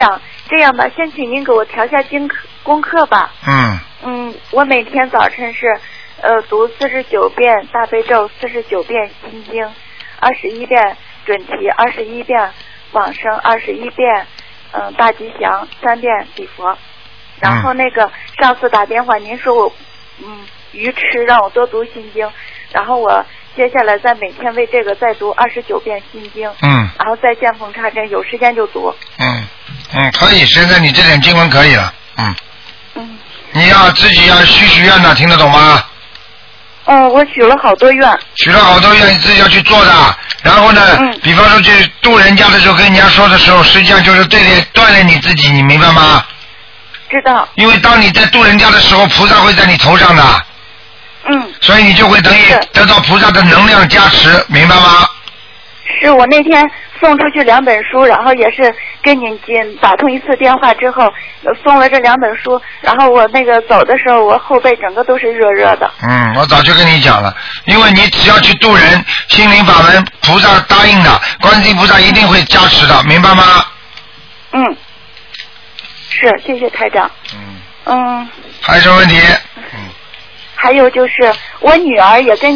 长，这样吧，先请您给我调下功课吧。我每天早晨是读49遍大悲咒，49遍心经，21遍准提，21遍往生，21遍大吉祥，3遍礼佛。然后那个上次打电话您说我愚痴，让我多读心经，然后我接下来再每天为这个再读29遍心经，然后再见缝插针，有时间就读。 可以，现在你这点经文可以了。你要自己要许愿的，听得懂吗？ 我许了好多愿。 许了好多愿，你自己要去做的。然后呢，比方说去度人家的时候，跟人家说的时候，实际上就是锻炼你自己，你明白吗？ 知道。 因为当你在度人家的时候，菩萨会在你头上的。所以你就会等于得到菩萨的能量加持，明白吗？ 是我那天送出去2本书，然后也是跟您打通一次电话之后，送了这2本书，然后我那个走的时候，我后背整个都是热热的。 我早就跟你讲了，因为你只要去度人，心灵法门菩萨答应的，观世音菩萨一定会加持的，明白吗？ 是，谢谢台长。 还有什么问题？ 还有就是我女儿也跟